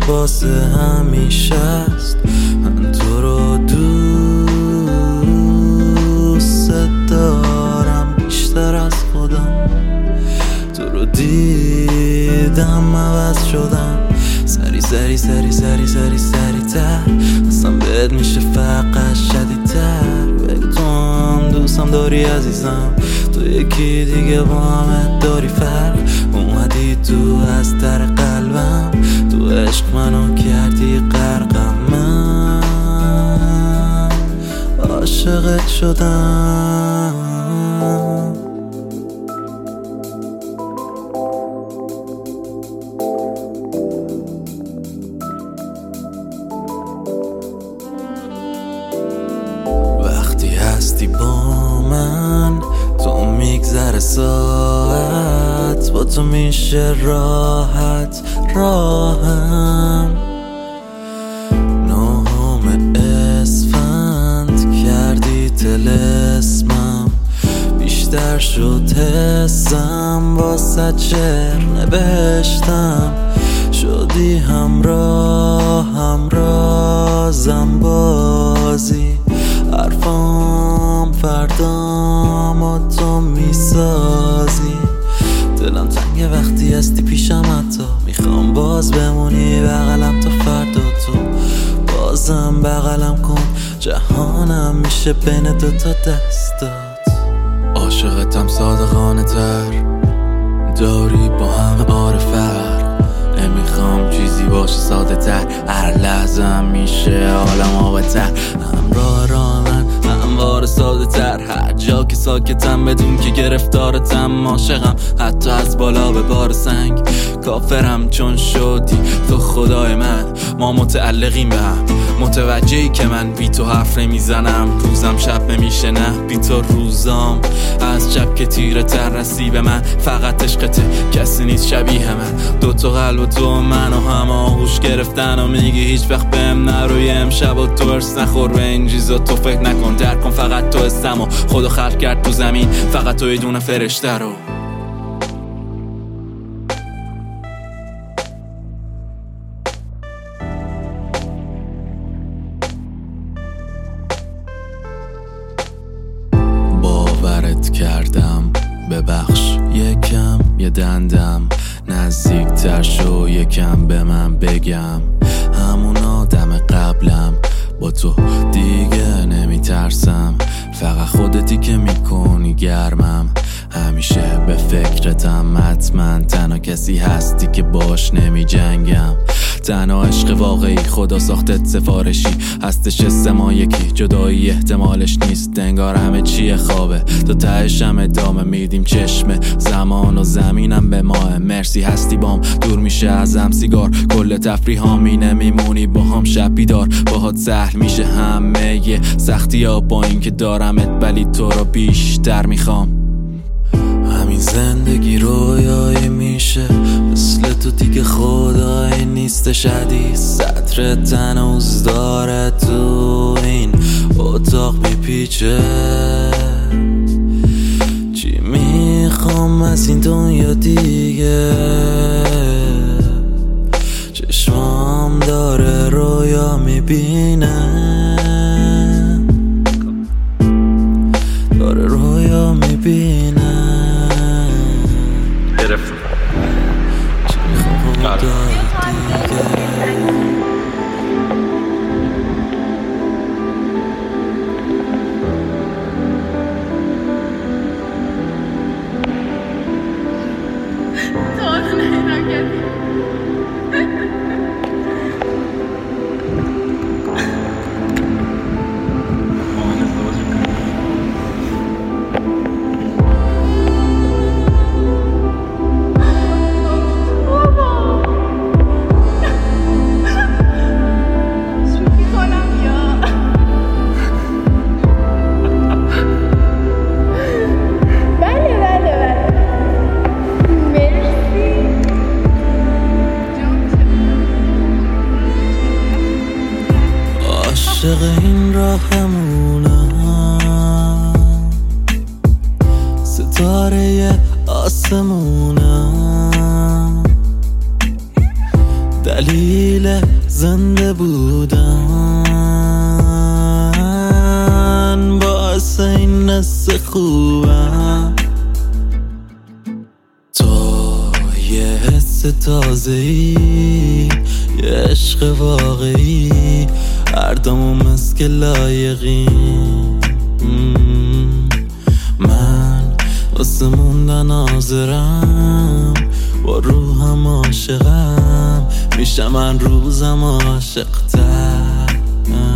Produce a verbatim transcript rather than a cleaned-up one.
واسه همیشه است. من تو رو دوست دارم بیشتر از خودم، تو رو دیدم عوض شدم. سری سری سری سری سری سری تر اصلا بهت میشه فقط شدیدتر. بگو تو هم دوستم داری عزیزم، تو یکی دیگه با همه داری فرق. اومدی تو از در قلبم، تو عشق منو کردی غرقم. من عاشقت شدم. وقتی هستی با من تو میگذره ساعت، با تو میشه راحت راهم. نهم اسفند کردی طلسمم، بیشتر شد حسم واسه چر نوشتم. شدی همراه همرازم بازی، حرفام فردام و تو میسازی. دلم تنگه وقتی هستی پیشم، حتی میخوام باز بمونی بغلم تا فردا. تو بازم بغلم کن، جهانم میشه بین دوتا دستات. عاشقتم صادقانه تر، داری با همه آره فرق. نمیخوام چیزی باشه ساده تر، هر لحظه میشه عالم آبتر. همراه راه من هموار ساده تر، هر جا که ساکتم بدون که گرفتارتم. عاشقم حتی از بالا به بار سنگ، کافرم چون شدی تو خدای من. ما متعلقیم به هم، متوجهی که من بی تو حرف نمیزنم. روزم شب نمیشه نه بی تو روزام، از شب که تیره تر رسی به من. فقط عشقته کسی نیست شبیه من، دوتا قلب و تو من و هم آغوش گرفتن. و میگی هیچ وقت بهم نروی امشب و تو ارس نخور به این چیزا. تو فکر نکن درک کن فقط تو هستم و خدا خلق کرد تو زمین، فقط تو یه دونه فرشته رو. باورت کردم ببخش یکم یه دندم، نزدیکتر شو یکم به من بگم. همون آدم قبلم با تو دیگه نمیترسم، فقط خودتی که میکنی گرمم. همیشه به فکرتم حتما، تنها کسی هستی که باش نمی جنگم. تنها عشق واقعی خدا ساختت سفارشی، هستش اسم ما یکی جدایی احتمالش نیست. انگار همه چیه خوابه تا تهش هم ادامه میدیم. چشم زمان و زمینم به ماه، مرسی هستی بام دور میشه ازم سیگار. کل تفریح هامینه میمونی با هم شب بیدار، باهات سهل میشه همه یه سختی ها. با این که دارمت ولی تو رو بیشتر میخوام. همین زندگی رویایی میشه، مثل تو دیگه خدایی نیستش. حدیث سطر تنوز داره تو این اتاق میپیچه. چی میخوام از این دنیا دیگه، چشمام داره رویا میبینه، داره رویا میبینه. چی میخوام داری دیگه. عاشق این راهمونم، ستاره آسمونم، دلیل دل زنده بودن باعث این نس خوبم. تو یه حس تازه‌ای، یه عشق واقعی، هر دمو مسک لایقی. من واسه موندن حاضرم، با روحم عاشقم، میشم من روزم عاشق‌تر.